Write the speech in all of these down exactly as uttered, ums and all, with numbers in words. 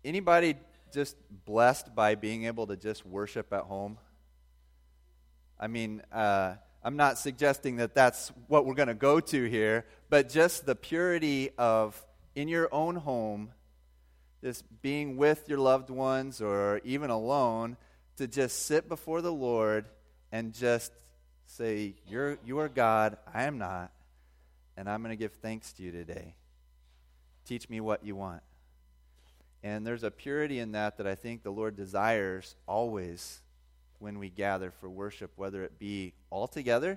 Anybody just blessed by being able to just worship at home? I mean, uh, I'm not suggesting that that's what we're going to go to here, but just the purity of in your own home, just being with your loved ones or even alone, to just sit before the Lord and just say, You're, you are God, I am not, and I'm going to give thanks to you today. Teach me what you want. And there's a purity in that that I think the Lord desires always when we gather for worship, whether it be all together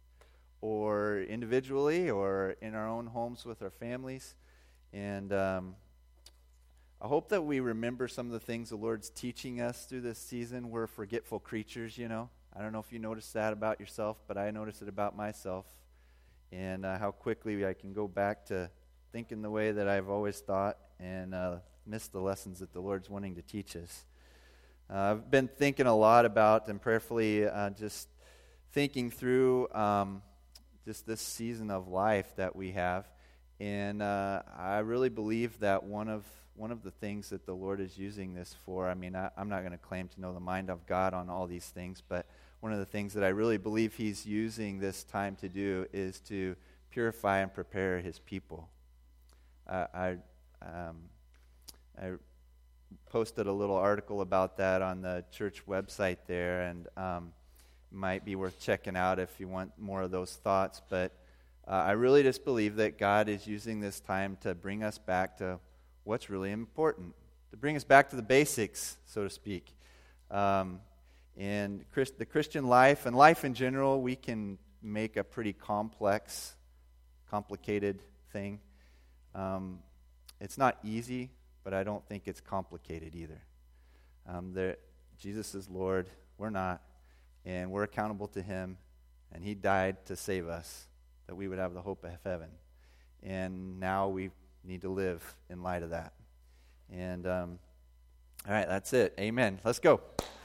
or individually or in our own homes with our families. And um, I hope that we remember some of the things the Lord's teaching us through this season. We're forgetful creatures, you know. I don't know if you noticed that about yourself, but I noticed it about myself. And uh, how quickly I can go back to thinking the way that I've always thought and uh, miss the lessons that the Lord's wanting to teach us. Uh, I've been thinking a lot about and prayerfully uh, just thinking through um, just this season of life that we have. And uh, I really believe that one of one of the things that the Lord is using this for, I mean, I, I'm not going to claim to know the mind of God on all these things, but one of the things that I really believe He's using this time to do is to purify and prepare His people. Uh, I um, I posted a little article about that on the church website there, and um, might be worth checking out if you want more of those thoughts. But uh, I really just believe that God is using this time to bring us back to what's really important, to bring us back to the basics, so to speak. Um, and Christ, the Christian life and life in general, we can make a pretty complex, complicated thing. Um, it's not easy, but I don't think it's complicated either. Um, there, Jesus is Lord, we're not, and we're accountable to Him, and He died to save us, that we would have the hope of heaven. And now we need to live in light of that. And, um, all right, that's it. Amen. Let's go.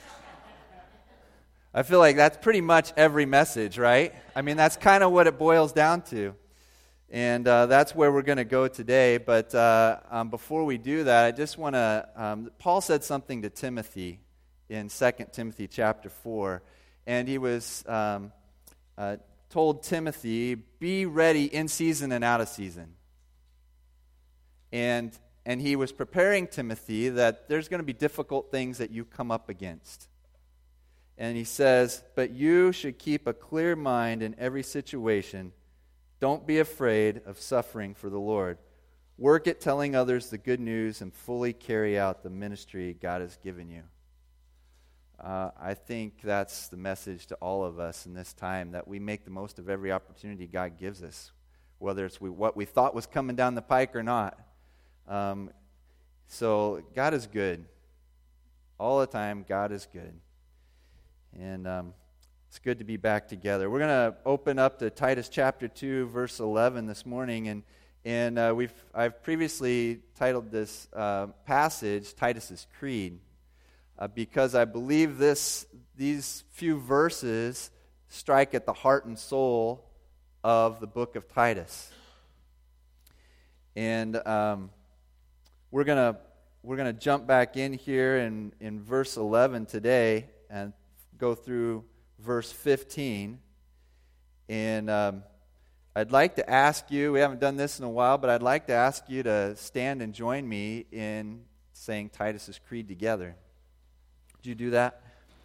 I feel like that's pretty much every message, right? I mean, that's kind of what it boils down to. And uh, that's where we're going to go today. But uh, um, before we do that, I just want to, um, Paul said something to Timothy in Second Timothy chapter four. And he was um, uh, told Timothy, be ready in season and out of season. And, and he was preparing Timothy that there's going to be difficult things that you come up against. And he says, but you should keep a clear mind in every situation. Don't be afraid of suffering for the Lord. Work at telling others the good news and fully carry out the ministry God has given you. Uh, I think that's the message to all of us in this time, that we make the most of every opportunity God gives us, whether it's we, what we thought was coming down the pike or not. Um, so God is good. All the time, God is good. And um, it's good to be back together. We're going to open up to Titus chapter two, verse eleven this morning, and and uh, we've I've previously titled this uh, passage Titus's Creed, uh, because I believe this these few verses strike at the heart and soul of the book of Titus. And um, we're gonna we're gonna jump back in here in in verse eleven today and go through verse fifteen, and um, I'd like to ask you, we haven't done this in a while, but I'd like to ask you to stand and join me in saying Titus's Creed together. Would you do that?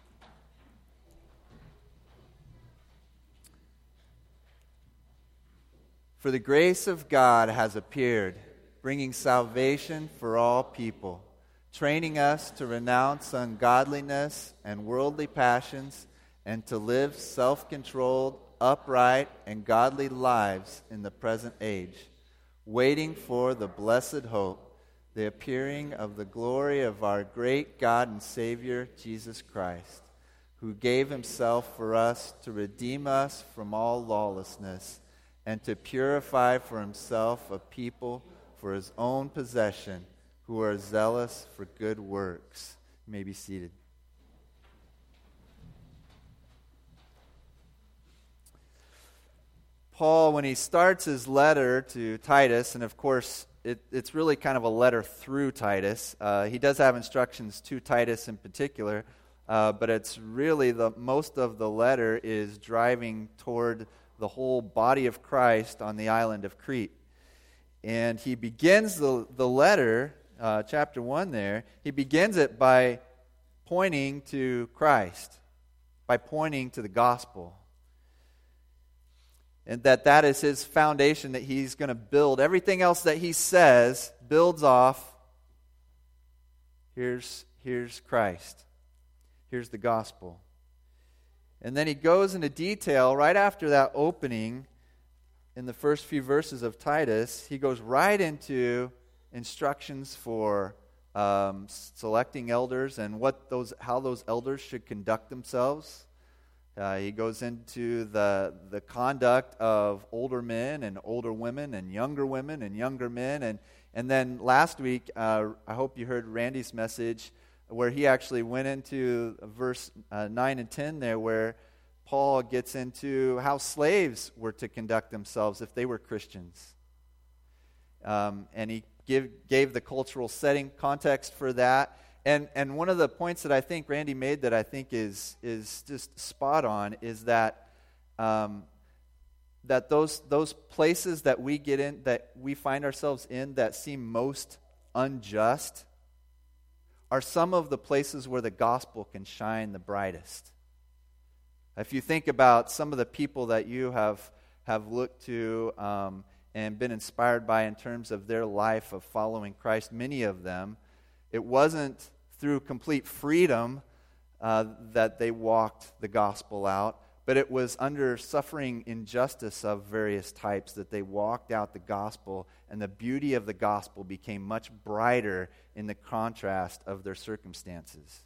For the grace of God has appeared, bringing salvation for all people, training us to renounce ungodliness and worldly passions, and to live self-controlled, upright, and godly lives in the present age, waiting for the blessed hope, the appearing of the glory of our great God and Savior, Jesus Christ, who gave Himself for us to redeem us from all lawlessness and to purify for Himself a people for His own possession, who are zealous for good works. You may be seated. Paul, when he starts his letter to Titus, and of course it, it's really kind of a letter through Titus. Uh, he does have instructions to Titus in particular, uh, but it's really the most of the letter is driving toward the whole body of Christ on the island of Crete. And he begins the, the letter, uh, chapter one there, he begins it by pointing to Christ, by pointing to the gospel. And that that is his foundation that he's going to build. Everything else that he says builds off. Here's, here's Christ. Here's the gospel. And then he goes into detail right after that opening in the first few verses of Titus. He goes right into instructions for um, selecting elders and what those, how those elders should conduct themselves. Uh, he goes into the the conduct of older men and older women and younger women and younger men. And, and then last week, uh, I hope you heard Randy's message where he actually went into verse uh, nine and ten there where Paul gets into how slaves were to conduct themselves if they were Christians. Um, and he give, gave the cultural setting context for that. And and one of the points that I think Randy made that I think is is just spot on is that um, that those those places that we get in, that we find ourselves in, that seem most unjust, are some of the places where the gospel can shine the brightest. If you think about some of the people that you have have looked to um, and been inspired by in terms of their life of following Christ, many of them, it wasn't through complete freedom uh, that they walked the gospel out, but it was under suffering injustice of various types that they walked out the gospel, and the beauty of the gospel became much brighter in the contrast of their circumstances.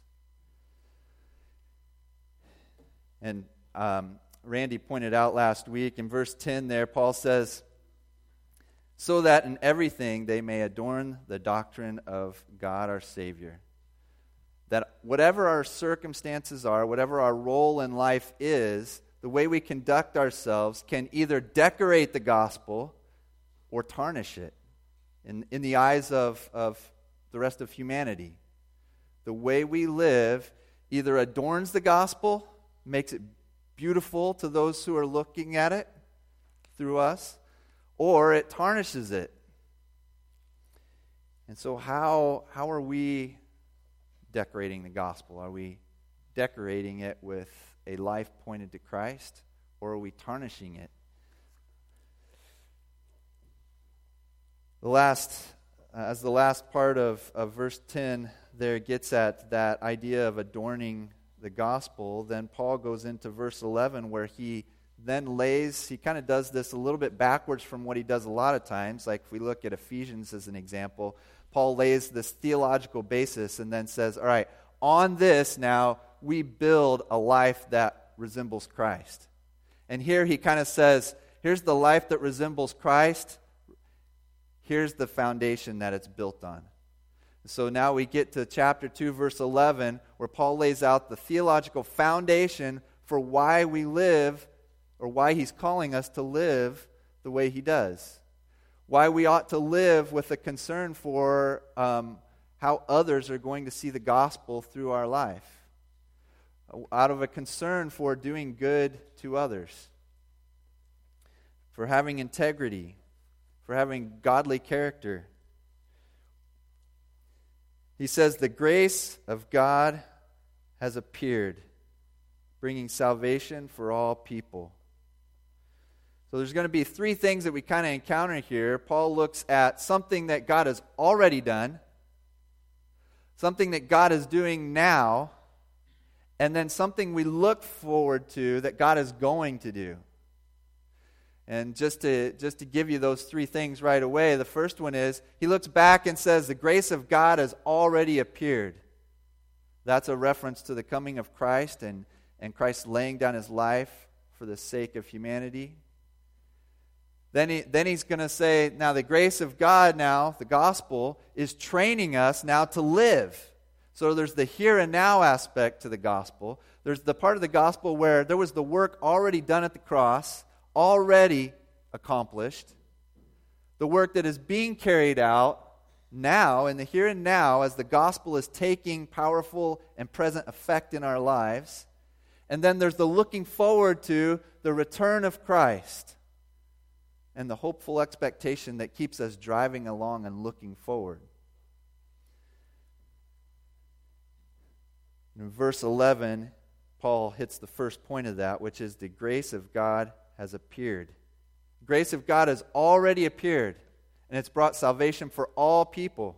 And um, Randy pointed out last week in verse ten there, Paul says, so that in everything they may adorn the doctrine of God our Savior. That whatever our circumstances are, whatever our role in life is, the way we conduct ourselves can either decorate the gospel or tarnish it in, in the eyes of, of the rest of humanity. The way we live either adorns the gospel, makes it beautiful to those who are looking at it through us, or it tarnishes it. And so how how are we decorating the gospel? Are we decorating it with a life pointed to Christ, or are we tarnishing it? The last, uh, as the last part of, of verse ten there gets at that idea of adorning the gospel, then Paul goes into verse eleven where he then lays, he kind of does this a little bit backwards from what he does a lot of times. Like if we look at Ephesians as an example, Paul lays this theological basis and then says, all right, on this now we build a life that resembles Christ. And here he kind of says, here's the life that resembles Christ. Here's the foundation that it's built on. So now we get to chapter two, verse eleven, where Paul lays out the theological foundation for why we live, or why he's calling us to live the way he does. Why we ought to live with a concern for um, how others are going to see the gospel through our life. Out of a concern for doing good to others. For having integrity. For having godly character. He says, the grace of God has appeared, bringing salvation for all people. So there's going to be three things that we kind of encounter here. Paul looks at something that God has already done, something that God is doing now, and then something we look forward to that God is going to do. And just to just to give you those three things right away, the first one is, he looks back and says, the grace of God has already appeared. That's a reference to the coming of Christ and, and Christ laying down his life for the sake of humanity. Then, he, then he's going to say, now the grace of God now, the gospel, is training us now to live. So there's the here and now aspect to the gospel. There's the part of the gospel where there was the work already done at the cross, already accomplished. the work that is being carried out now, in the here and now, as the gospel is taking powerful and present effect in our lives. And then there's the looking forward to the return of Christ and the hopeful expectation that keeps us driving along and looking forward. In verse eleven, Paul hits the first point of that, which is the grace of God has appeared. The grace of God has already appeared, and it's brought salvation for all people.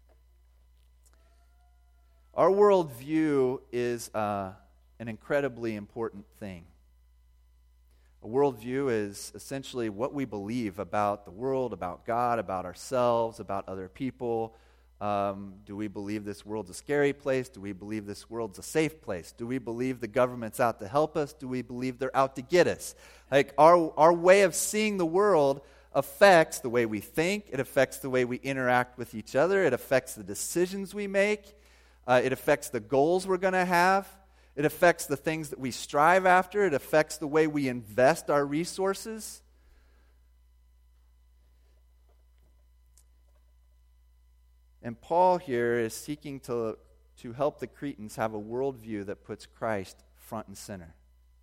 Our worldview is uh, an incredibly important thing. A worldview is essentially what we believe about the world, about God, about ourselves, about other people. Um, do we believe this world's a scary place? Do we believe this world's a safe place? Do we believe the government's out to help us? Do we believe they're out to get us? Like, our, our way of seeing the world affects the way we think. It affects the way we interact with each other. It affects the decisions we make. Uh, it affects the goals we're going to have. It affects the things that we strive after. It affects the way we invest our resources. And Paul here is seeking to, to help the Cretans have a worldview that puts Christ front and center.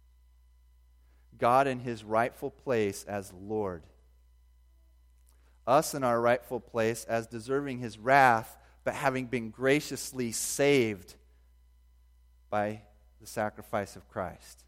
God in his rightful place as Lord. Us in our rightful place as deserving his wrath, but having been graciously saved by the sacrifice of Christ.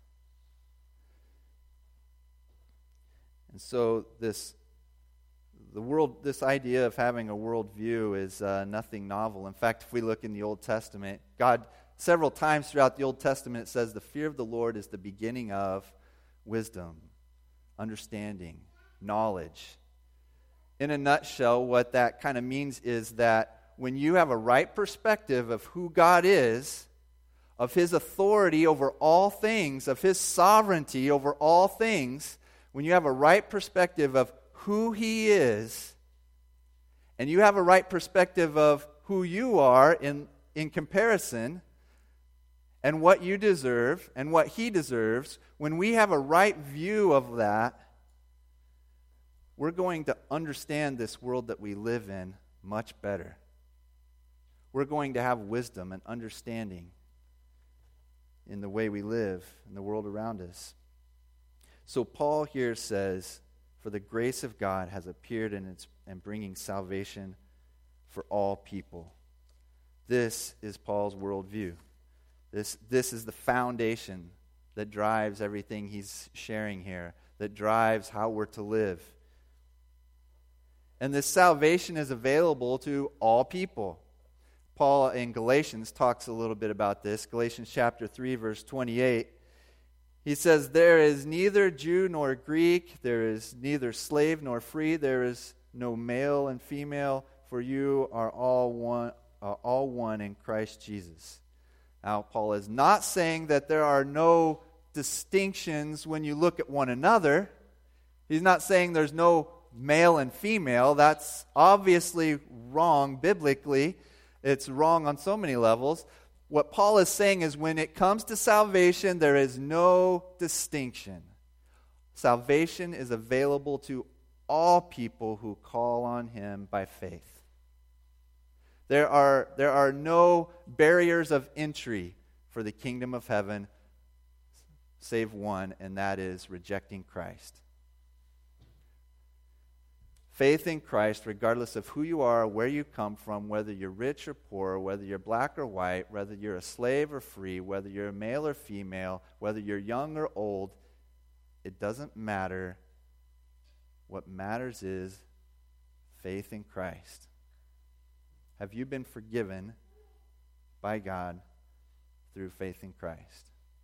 And so this The world, this idea of having a worldview is uh, nothing novel. In fact, if we look in the Old Testament, God, several times throughout the Old Testament, it says the fear of the Lord is the beginning of wisdom, understanding, knowledge. In a nutshell, what that kind of means is that when you have a right perspective of who God is, of his authority over all things, of his sovereignty over all things, when you have a right perspective of who he is, and you have a right perspective of who you are in, in comparison, and what you deserve, and what he deserves, when we have a right view of that, we're going to understand this world that we live in much better. We're going to have wisdom and understanding in the way we live, in the world around us. So Paul here says, for the grace of God has appeared and it's and bringing salvation for all people. This is Paul's worldview. This, this is the foundation that drives everything he's sharing here, that drives how we're to live. And this salvation is available to all people. Paul in Galatians talks a little bit about this. Galatians chapter three, verse twenty-eight. He says, there is neither Jew nor Greek, there is neither slave nor free, there is no male and female, for you are all one, uh, all one in Christ Jesus. Now, Paul is not saying that there are no distinctions when you look at one another. He's not saying there's no male and female. That's obviously wrong biblically. It's wrong on so many levels. What Paul is saying is when it comes to salvation, there is no distinction. Salvation is available to all people who call on him by faith. There are, there are no barriers of entry for the kingdom of heaven save one, and that is rejecting Christ. Faith in Christ, regardless of who you are, where you come from, whether you're rich or poor, whether you're black or white, whether you're a slave or free, whether you're a male or female, whether you're young or old, it doesn't matter. What matters is faith in Christ. Have you been forgiven by God through faith in Christ?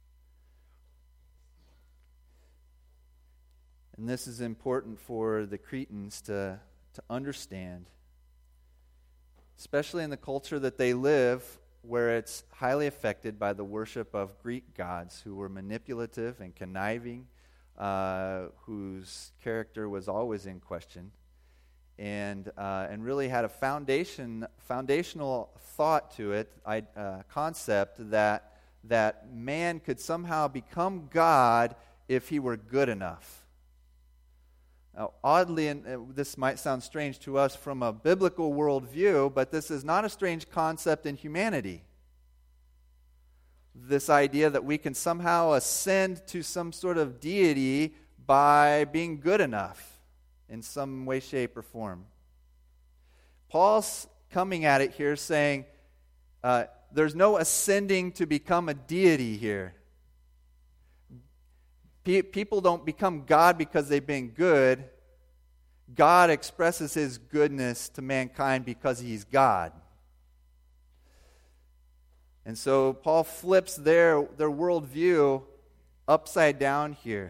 And this is important for the Cretans to, to understand, especially in the culture that they live, where it's highly affected by the worship of Greek gods who were manipulative and conniving, uh, whose character was always in question, and uh, and really had a foundation foundational thought to it, uh, concept that that man could somehow become God if he were good enough. Now, oddly, and uh, this might sound strange to us from a biblical worldview, but this is not a strange concept in humanity. This idea that we can somehow ascend to some sort of deity by being good enough in some way, shape, or form. Paul's coming at it here saying uh, there's no ascending to become a deity here. Pe- people don't become God because they've been good. God expresses His goodness to mankind because He's God. And so Paul flips their, their worldview upside down here.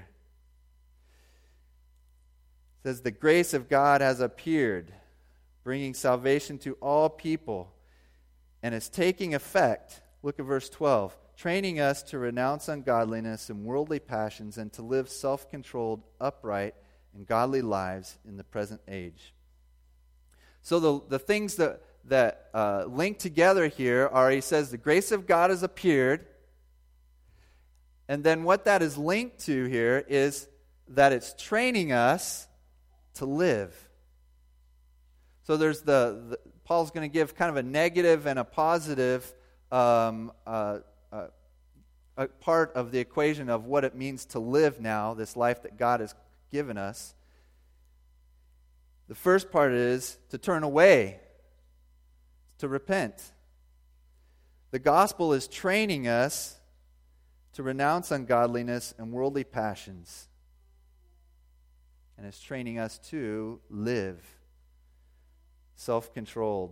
It says, the grace of God has appeared, bringing salvation to all people, and is taking effect. Look at verse twelve. Training us to renounce ungodliness and worldly passions and to live self-controlled, upright, and godly lives in the present age. So the, the things that, that uh, link together here are, he says, the grace of God has appeared. And then what that is linked to here is that it's training us to live. So there's the, the Paul's going to give kind of a negative and a positive um, uh, uh, a part of the equation of what it means to live now, this life that God has given us. The first part is to turn away, to repent. The gospel is training us to renounce ungodliness and worldly passions. And it's training us to live self-controlled,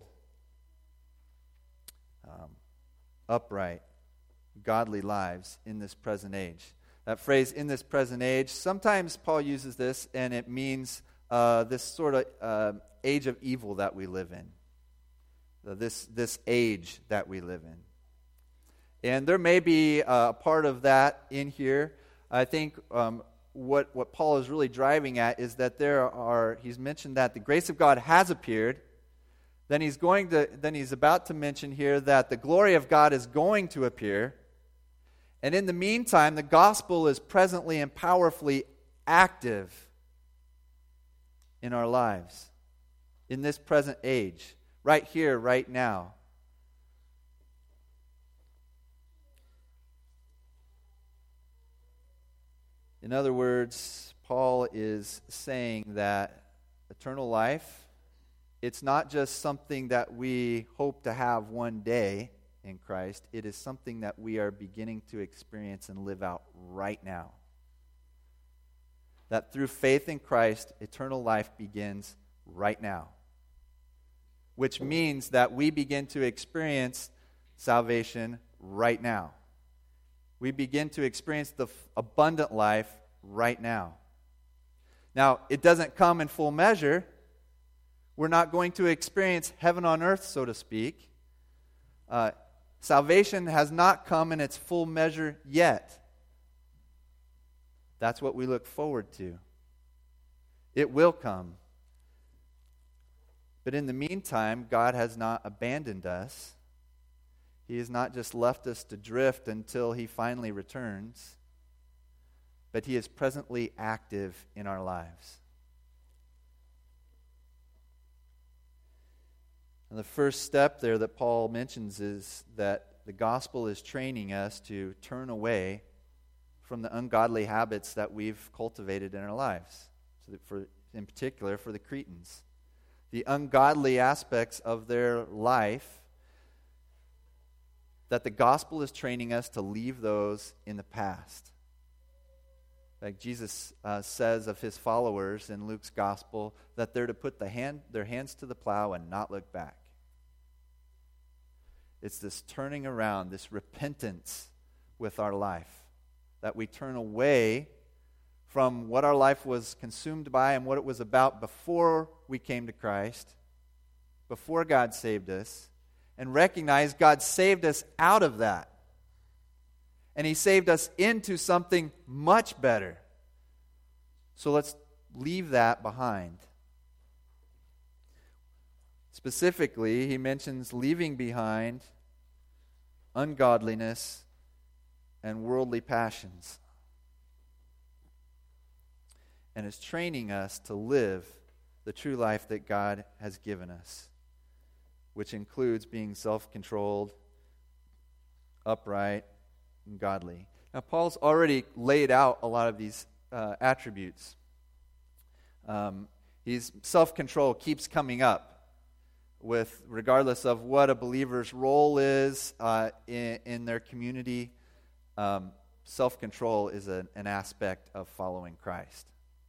um, upright, godly lives in this present age. That phrase, in this present age, sometimes Paul uses this and it means uh, this sort of uh, age of evil that we live in. Uh, this, this age that we live in. And there may be a part of that in here. I think um, what, what Paul is really driving at is that there are, he's mentioned that the grace of God has appeared. Then he's going to, then he's about to mention here that the glory of God is going to appear. And in the meantime, the gospel is presently and powerfully active in our lives, in this present age, right here, right now. In other words, Paul is saying that eternal life, it's not just something that we hope to have one day in Christ. It is something that we are beginning to experience and live out right now. That through faith in Christ, eternal life begins right now. Which means that we begin to experience salvation right now. We begin to experience the abundant life right now. Now, it doesn't come in full measure. We're not going to experience heaven on earth, so to speak. Uh, salvation has not come in its full measure yet. That's what we look forward to. It will come. But in the meantime, God has not abandoned us. He has not just left us to drift until He finally returns, but He is presently active in our lives. And the first step there that Paul mentions is that the gospel is training us to turn away from the ungodly habits that we've cultivated in our lives. So that for, in particular, for the Cretans. The ungodly aspects of their life, that the gospel is training us to leave those in the past. Like Jesus uh, says of His followers in Luke's gospel, that they're to put the hand, their hands to the plow and not look back. It's this turning around, this repentance with our life. That we turn away from what our life was consumed by and what it was about before we came to Christ, before God saved us, and recognize God saved us out of that. And He saved us into something much better. So let's leave that behind. Specifically, he mentions leaving behind ungodliness and worldly passions. and is training us to live the true life that God has given us, which includes being self-controlled, upright, and godly. Now, Paul's already laid out a lot of these uh, attributes. Um, he's self-control keeps coming up with, regardless of what a believer's role is uh, in, in their community. Um, self-control is a, an aspect of following Christ.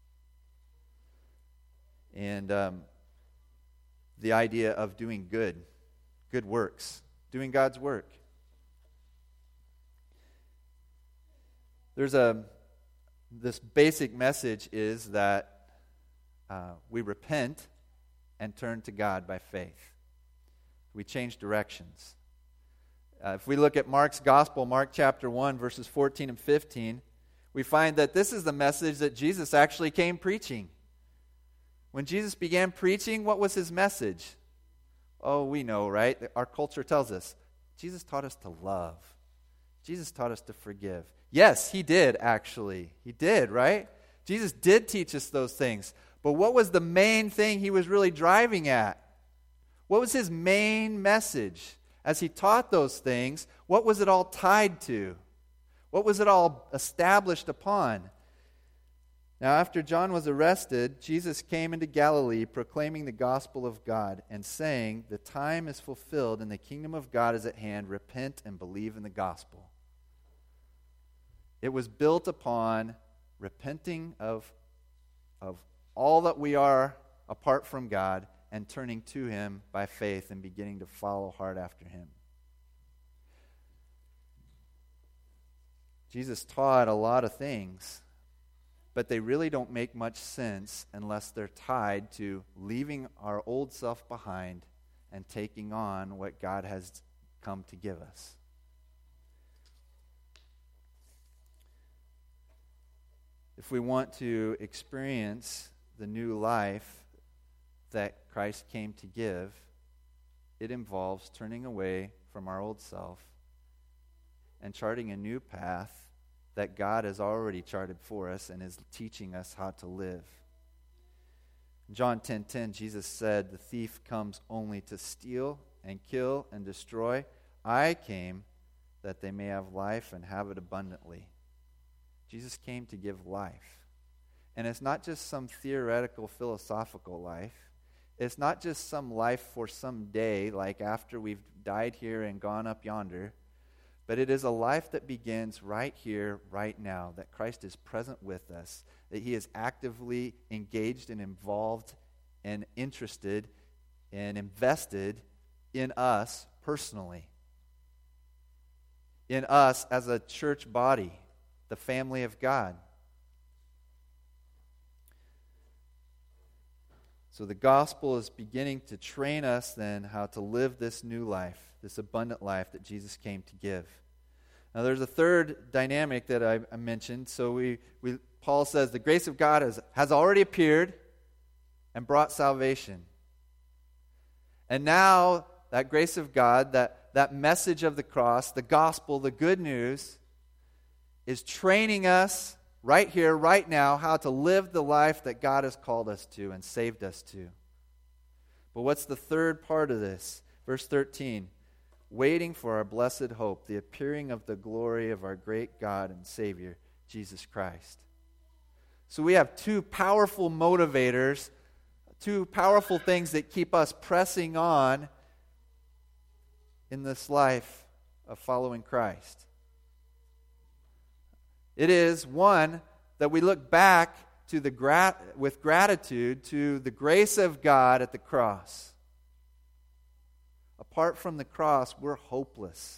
And um, the idea of doing good, good works, doing God's work. There's a, this basic message is that uh, we repent and turn to God by faith. We change directions. Uh, if we look at Mark's Gospel, Mark chapter one, verses fourteen and fifteen, we find that this is the message that Jesus actually came preaching. When Jesus began preaching, what was his message? Oh, we know, right? Our culture tells us. Jesus taught us to love. Jesus taught us to forgive. Yes, he did, actually. He did, right? Jesus did teach us those things. But what was the main thing he was really driving at? What was his main message? As he taught those things, what was it all tied to? What was it all established upon? Now, after John was arrested, Jesus came into Galilee proclaiming the gospel of God and saying, "The time is fulfilled and the kingdom of God is at hand. Repent and believe in the gospel." It was built upon repenting of, of all that we are apart from God and turning to him by faith and beginning to follow hard after him. Jesus taught a lot of things, but they really don't make much sense unless they're tied to leaving our old self behind and taking on what God has come to give us. If we want to experience the new life that Christ came to give, it involves turning away from our old self and charting a new path that God has already charted for us and is teaching us how to live. In John ten ten, Jesus said, "The thief comes only to steal and kill and destroy. I came that they may have life and have it abundantly." Jesus came to give life. And it's not just some theoretical, philosophical life. It's not just some life for some day, like after we've died here and gone up yonder. But it is a life that begins right here, right now, that Christ is present with us, that he is actively engaged and involved and interested and invested in us personally, in us as a church body, the family of God. So the gospel is beginning to train us then how to live this new life, this abundant life that Jesus came to give. Now there's a third dynamic that I, I mentioned. So we, we Paul says the grace of God has, has already appeared and brought salvation. And now that grace of God, that, that message of the cross, the gospel, the good news, is training us right here, right now, how to live the life that God has called us to and saved us to. But what's the third part of this? Verse thirteen, waiting for our blessed hope, the appearing of the glory of our great God and Savior, Jesus Christ. So we have two powerful motivators, two powerful things that keep us pressing on in this life of following Christ. It is, one, that we look back to the gra- with gratitude to the grace of God at the cross. Apart from the cross, we're hopeless.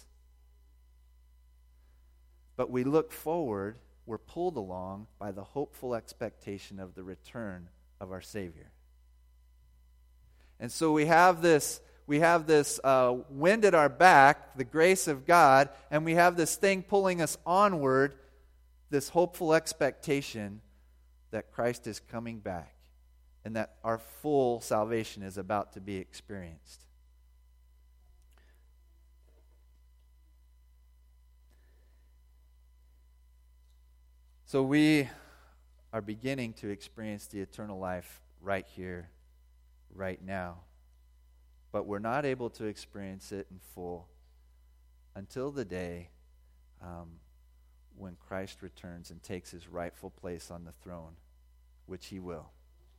But we look forward, we're pulled along by the hopeful expectation of the return of our Savior. And so we have this, we have this uh, wind at our back, the grace of God, and we have this thing pulling us onward, this hopeful expectation that Christ is coming back and that our full salvation is about to be experienced. So we are beginning to experience the eternal life right here, right now. But we're not able to experience it in full until the day um, when Christ returns and takes his rightful place on the throne, which he will.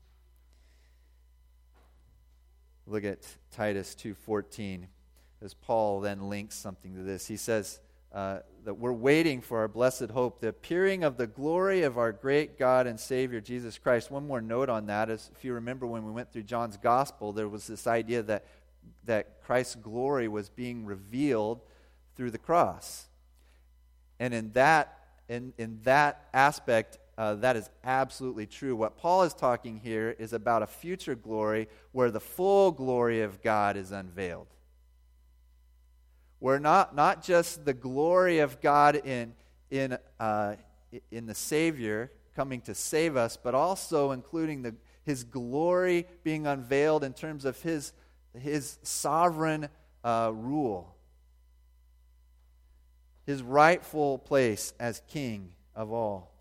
Look at Titus two fourteen, as Paul then links something to this. He says uh, that we're waiting for our blessed hope, the appearing of the glory of our great God and Savior, Jesus Christ. One more note on that is, if you remember when we went through John's Gospel, there was this idea that, that Christ's glory was being revealed through the cross. And in that, in, in that aspect, Uh, that is absolutely true. What Paul is talking here is about a future glory where the full glory of God is unveiled. Where not, not just the glory of God in, in, uh, in the Savior coming to save us, but also including the, his glory being unveiled in terms of his, his sovereign uh, rule. His rightful place as King of all.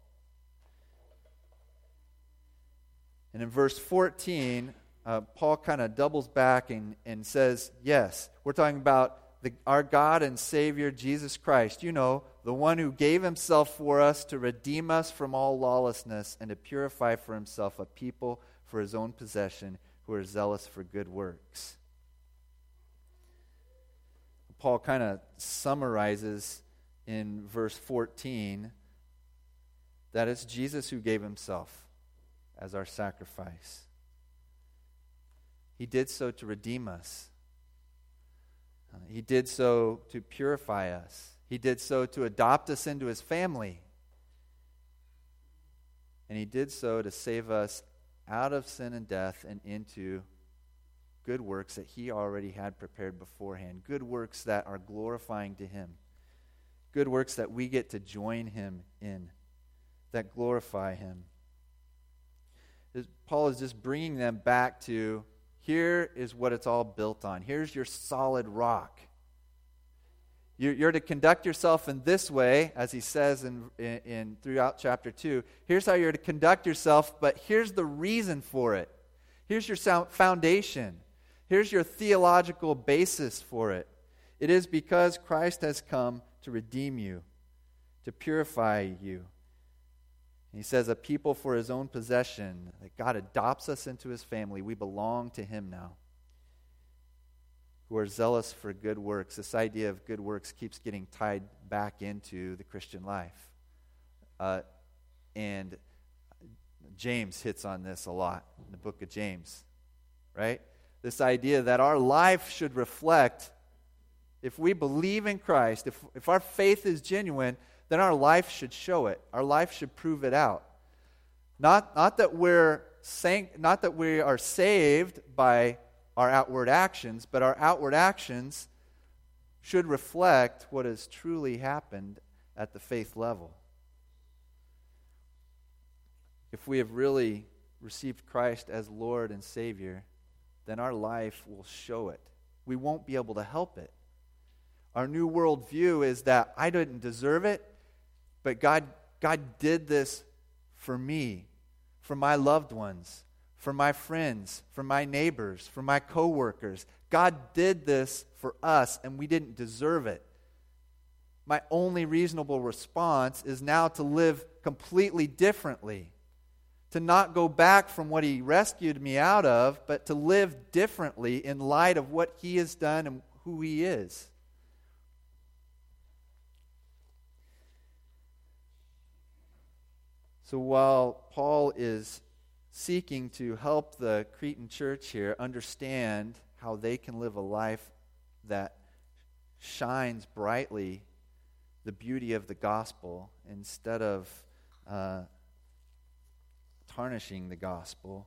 And in verse fourteen, uh, Paul kind of doubles back and, and says, yes, we're talking about the, our God and Savior, Jesus Christ. You know, the one who gave himself for us to redeem us from all lawlessness and to purify for himself a people for his own possession who are zealous for good works. Paul kind of summarizes in verse fourteen that it's Jesus who gave himself as our sacrifice. He did so to redeem us. Uh, he did so to purify us. He did so to adopt us into his family. And he did so to save us out of sin and death and into good works that he already had prepared beforehand. Good works that are glorifying to him. Good works that we get to join him in, that glorify him. Paul is just bringing them back to, here is what it's all built on. Here's your solid rock. You're, you're to conduct yourself in this way, as he says in, in, in throughout chapter two. Here's how you're to conduct yourself, but here's the reason for it. Here's your foundation. Here's your theological basis for it. It is because Christ has come to redeem you, to purify you. He says, a people for his own possession, that God adopts us into his family. We belong to him now, who are zealous for good works. This idea of good works keeps getting tied back into the Christian life. Uh, and James hits on this a lot in the book of James, right? This idea that our life should reflect, if we believe in Christ, if, if our faith is genuine, then our life should show it. Our life should prove it out. Not, not that we're sanct- not that we are saved by our outward actions, but our outward actions should reflect what has truly happened at the faith level. If we have really received Christ as Lord and Savior, then our life will show it. We won't be able to help it. Our new world view is that I didn't deserve it, but God, God did this for me, for my loved ones, for my friends, for my neighbors, for my coworkers. God did this for us, and we didn't deserve it. My only reasonable response is now to live completely differently, to not go back from what he rescued me out of, but to live differently in light of what he has done and who he is. So while Paul is seeking to help the Cretan church here understand how they can live a life that shines brightly the beauty of the gospel instead of uh, tarnishing the gospel,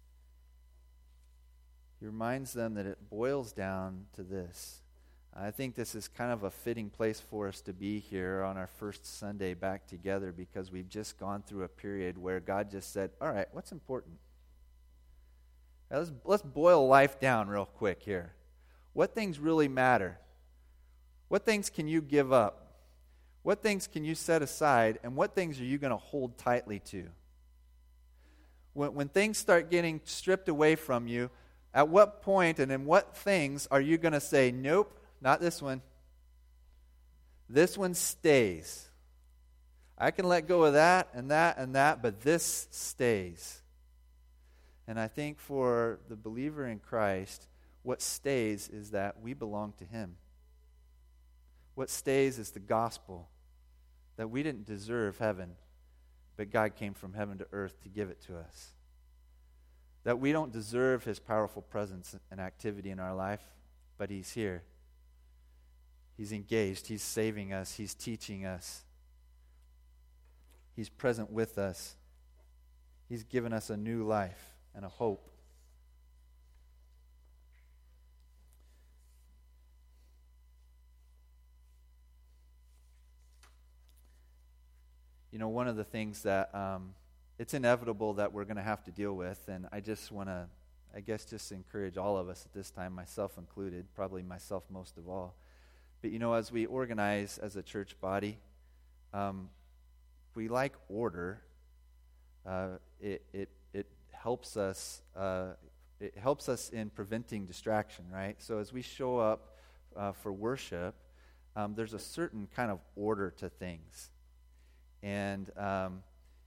he reminds them that it boils down to this. I think this is kind of a fitting place for us to be here on our first Sunday back together, because we've just gone through a period where God just said, all right, what's important? Now let's, let's boil life down real quick here. What things really matter? What things can you give up? What things can you set aside? And what things are you going to hold tightly to? When, when things start getting stripped away from you, at what point and in what things are you going to say, nope, not this one. This one stays. I can let go of that and that and that, but this stays. And I think for the believer in Christ, what stays is that we belong to Him. What stays is the gospel, that we didn't deserve heaven, but God came from heaven to earth to give it to us. That we don't deserve His powerful presence and activity in our life, but He's here. He's engaged. He's saving us. He's teaching us. He's present with us. He's given us a new life and a hope. You know, one of the things that um, it's inevitable that we're going to have to deal with, and I just want to, I guess, just encourage all of us at this time, myself included, probably myself most of all. But, you know, as we organize as a church body, um, we like order. Uh, it, it, it helps us, uh, it helps us in preventing distraction, right? So as we show up uh, for worship, um, there's a certain kind of order to things. And um,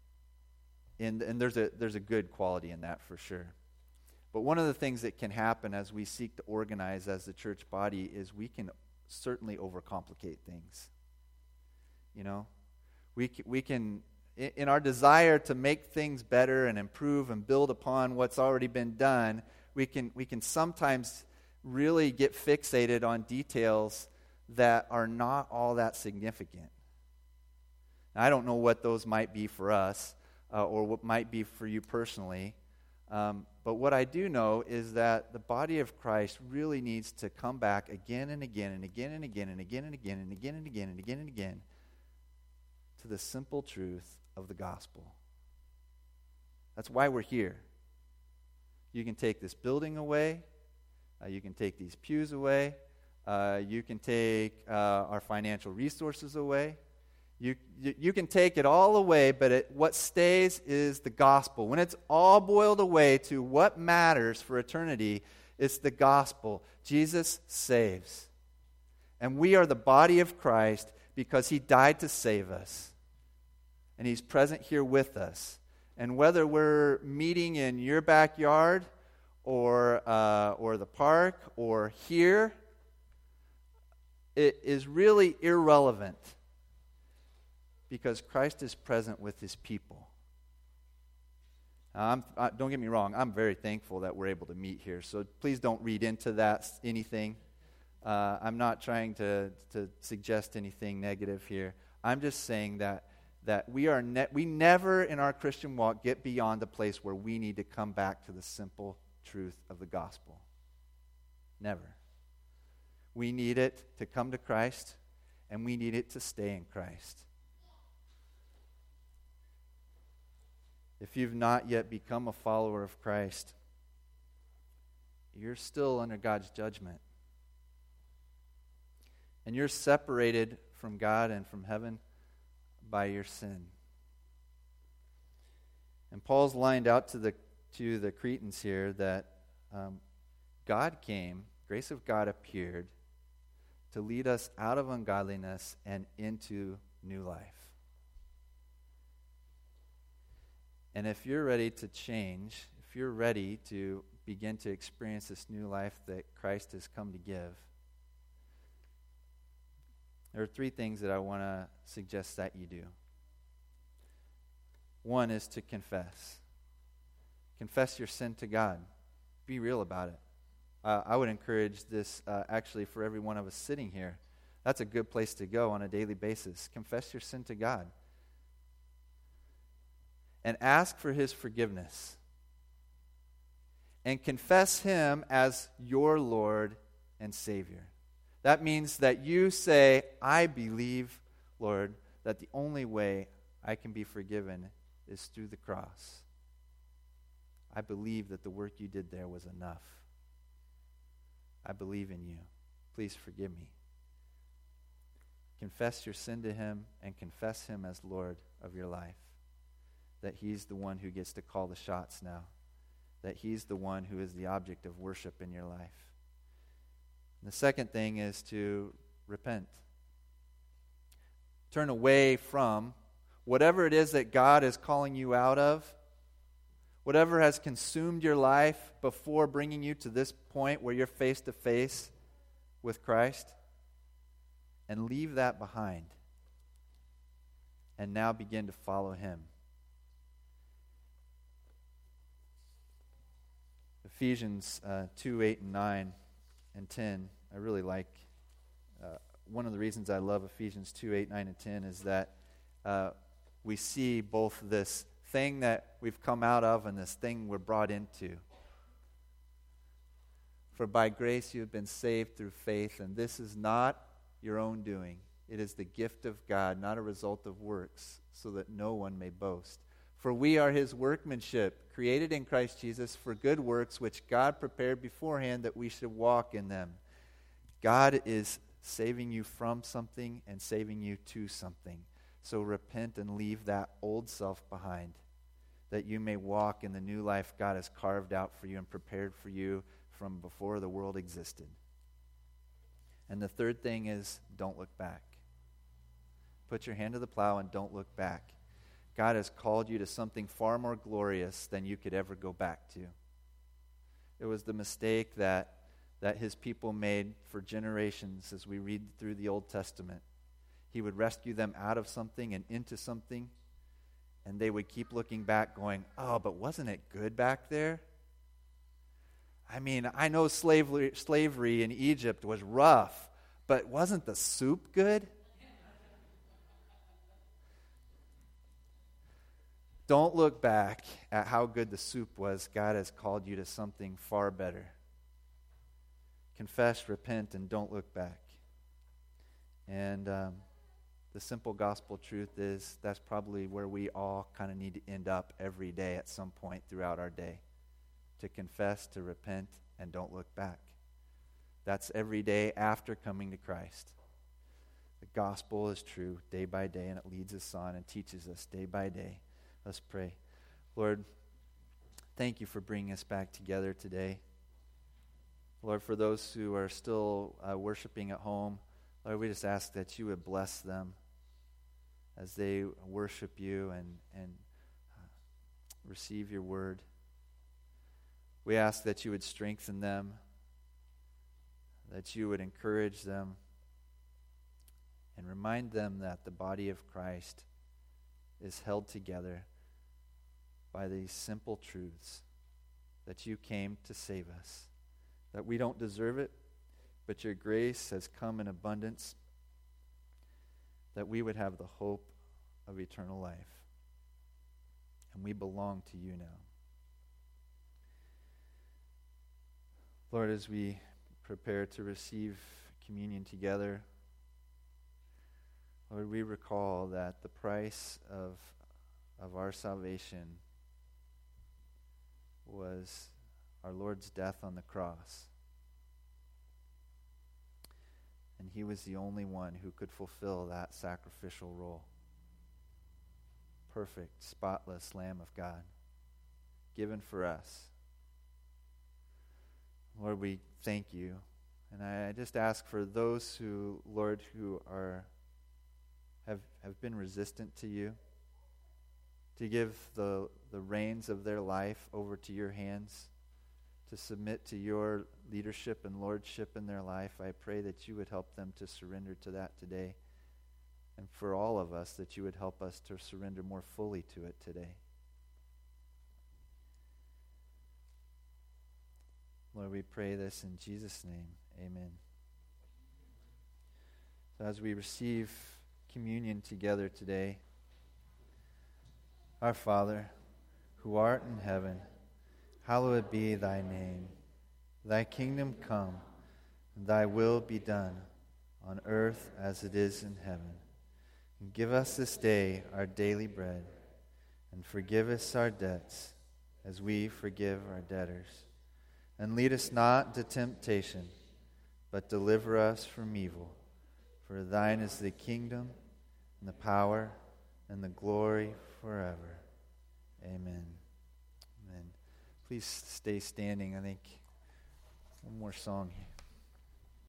and and there's a there's a good quality in that for sure. But one of the things that can happen as we seek to organize as the church body is we can certainly overcomplicate things. You know, we c- we can in our desire to make things better and improve and build upon what's already been done, we can we can sometimes really get fixated on details that are not all that significant. Now, I don't know what those might be for us uh, or what might be for you personally, um, but what I do know is that the body of Christ really needs to come back again and again and again and again and again and again and again and again and again and again to the simple truth of the gospel. That's why we're here. You can take this building away. Uh, you can take these pews away. Uh, you can take uh, our financial resources away. You, you, you can take it all away, but it, what stays is the gospel. When it's all boiled away to what matters for eternity, it's the gospel. Jesus saves. And we are the body of Christ because He died to save us. And He's present here with us. And whether we're meeting in your backyard or uh, or the park or here, it is really irrelevant. Because Christ is present with His people. Now, I'm, I, don't get me wrong, I'm very thankful that we're able to meet here. So please don't read into that anything. Uh, I'm not trying to, to suggest anything negative here. I'm just saying that that we are ne- we never in our Christian walk get beyond the place where we need to come back to the simple truth of the gospel. Never. We need it to come to Christ, and we need it to stay in Christ. If you've not yet become a follower of Christ, you're still under God's judgment. And you're separated from God and from heaven by your sin. And Paul's lined out to the to the Cretans here that um, God came, grace of God appeared to lead us out of ungodliness and into new life. And if you're ready to change, if you're ready to begin to experience this new life that Christ has come to give, there are three things that I want to suggest that you do. One is to confess. Confess your sin to God. Be real about it. Uh, I would encourage this uh, actually for every one of us sitting here. That's a good place to go on a daily basis. Confess your sin to God. And ask for His forgiveness. And confess Him as your Lord and Savior. That means that you say, I believe, Lord, that the only way I can be forgiven is through the cross. I believe that the work you did there was enough. I believe in you. Please forgive me. Confess your sin to Him and confess Him as Lord of your life. that he's the one who gets to call the shots now, that he's the one who is the object of worship in your life. And the second thing is to repent. Turn away from whatever it is that God is calling you out of, whatever has consumed your life before bringing you to this point where you're face to face with Christ, and leave that behind. And now begin to follow him. Ephesians uh, two, eight, and nine, and ten, I really like. Uh, one of the reasons I love Ephesians two, eight, nine, and ten is that uh, we see both this thing that we've come out of and this thing we're brought into. For by grace you have been saved through faith, and this is not your own doing. It is the gift of God, not a result of works, so that no one may boast. For we are his workmanship, created in Christ Jesus for good works, which God prepared beforehand that we should walk in them. God is saving you from something and saving you to something. So repent and leave that old self behind, that you may walk in the new life God has carved out for you and prepared for you from before the world existed. And the third thing is, don't look back. Put your hand to the plow and don't look back. God has called you to something far more glorious than you could ever go back to. It was the mistake that, that his people made for generations as we read through the Old Testament. He would rescue them out of something and into something, and they would keep looking back going, oh, but wasn't it good back there? I mean, I know slavery, slavery in Egypt was rough, but wasn't the soup good? Don't look back at how good the soup was. God has called you to something far better. Confess, repent, and don't look back. And um, the simple gospel truth is that's probably where we all kind of need to end up every day at some point throughout our day. To confess, to repent, and don't look back. That's every day after coming to Christ. The gospel is true day by day, and it leads us on and teaches us day by day. Let's pray. Lord, thank you for bringing us back together today. Lord, for those who are still uh, worshiping at home, Lord, we just ask that you would bless them as they worship you and, and uh, receive your word. We ask that you would strengthen them, that you would encourage them, and remind them that the body of Christ is held together by these simple truths, that you came to save us, that we don't deserve it, but your grace has come in abundance, that we would have the hope of eternal life. And we belong to you now. Lord, as we prepare to receive communion together, Lord, we recall that the price of, of our salvation was our Lord's death on the cross. And he was the only one who could fulfill that sacrificial role. Perfect, spotless Lamb of God, given for us. Lord, we thank you. And I, I just ask for those who, Lord, who are have, have been resistant to you, to give the, the reins of their life over to your hands, to submit to your leadership and lordship in their life. I pray that you would help them to surrender to that today. And for all of us, that you would help us to surrender more fully to it today. Lord, we pray this in Jesus' name. Amen. So as we receive communion together today, our Father, who art in heaven, hallowed be thy name. Thy kingdom come, and thy will be done, on earth as it is in heaven. And give us this day our daily bread, and forgive us our debts, as we forgive our debtors. And lead us not into temptation, but deliver us from evil. For thine is the kingdom, and the power, and the glory forever. Amen. Amen. Please stay standing. I think one more song.